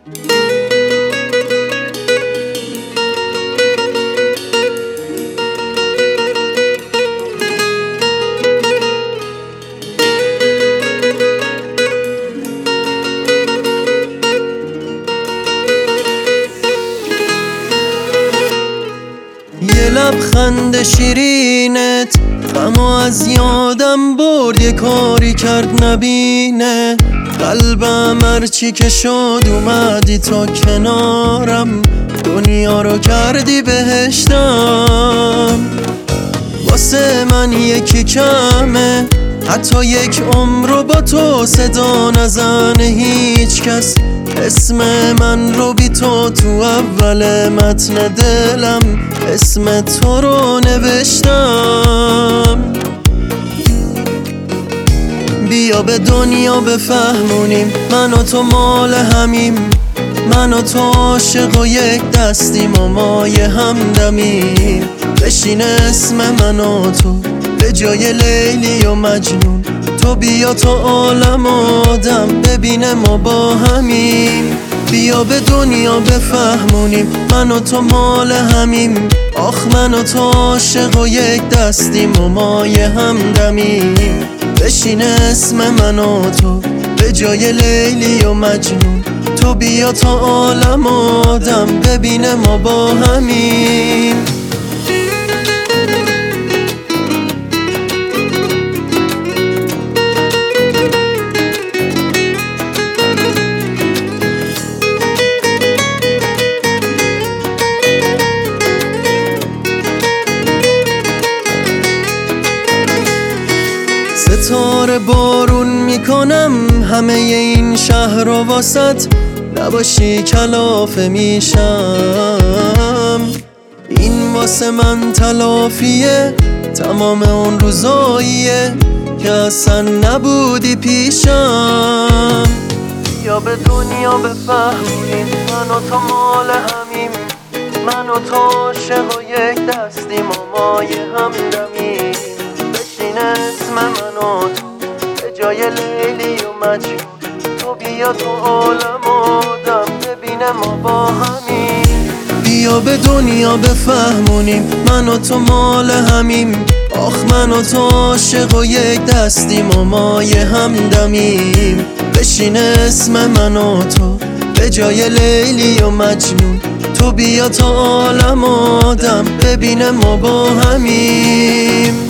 یه لبخند شیرینت غمو از یادم برد، یه کاری کرد نبینه قلبم، هرچی که شد اومدی تا کنارم، دنیا رو کردی بهشتم. واسه من یکی کمه حتی یک عمر رو با تو صدا نزنه هیچ کس، اسم من رو بی تو اول متن دلم، اسم تو رو نوشتم. بیا به دنیا بفهمونیم من و تو مال همیم، من و تو عاشق و یک دستیم و مای همدمیم. بشین اسم من و تو به جای لیلی و مجنون، تو بیا تو عالم آدم ببینه ما با همیم. بیا به دنیا بفهمونیم من و تو مال همیم، آخ من و تو عاشق و یک دستیم و مای همدمیم. بشین اسم من و تو به جای لیلی و مجنون، تو بیا تو عالم آدم ببینه ما با همیم. ستاره بارون میکنم همه این شهر رو واسط، نباشی کلافه میشم. این واسه من تلافیه تمام اون روزاییه که اصلا نبودی پیشم. یا به دنیا بفهمونیم من و تو مال همیم، من و تو عاشق و یک دستیم و مای همدمیم. بشین اسم من و تو به جای لیلی و مجنون، تو بیا تو عالم آدم ببینه ما با همیم. بیا به دنیا بفهمونیم من و تو مال همیم، آخ من و تو عاشق و یک دستیم و مای همدمیم. بشین اسم من و تو به جای لیلی و مجنون، تو بیا تو عالم آدم ببینه ما با همیم.